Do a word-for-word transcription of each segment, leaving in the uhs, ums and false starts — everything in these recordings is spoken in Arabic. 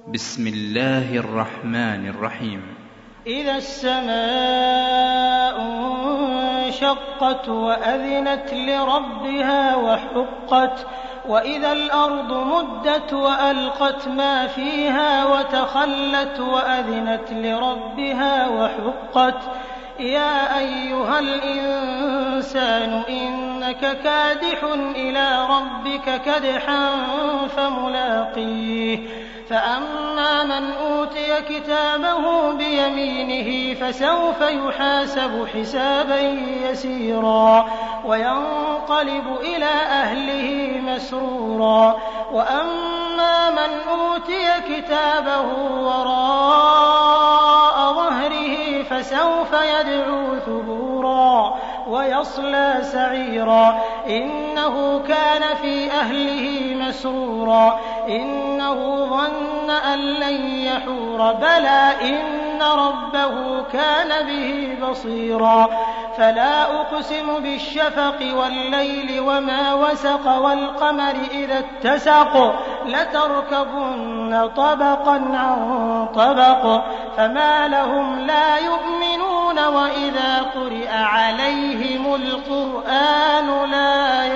بسم الله الرحمن الرحيم. إذا السماء انشقت وأذنت لربها وحقت وإذا الأرض مدت وألقت ما فيها وتخلت وأذنت لربها وحقت يا أيها الإنسان إنك كادح إلى ربك كدحا فملاقيه فأما من أوتي كتابه بيمينه فسوف يحاسب حسابا يسيرا وينقلب إلى أهله مسرورا وأما من أوتي كتابه وراء ظهره فسوف يدعو ثبورا ويصلى سعيرا إنه كان في أهله مسرورا إنه ظن أن لن يحور بلى إن ربه كان به بصيرا فلا أقسم بالشفق والليل وما وسق والقمر إذا اتسق لتركبن طبقا عن طبق فما لهم لا يؤمنون وإذا قرئ عليهم القرآن لا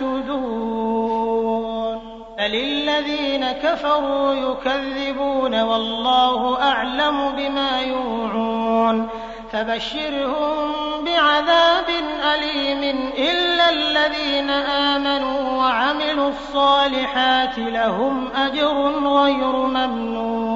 يسجدون للذين كفروا يكذبون والله أعلم بما يوعون فبشرهم بعذاب أليم إلا الذين آمنوا وعملوا الصالحات لهم أجر غير ممنون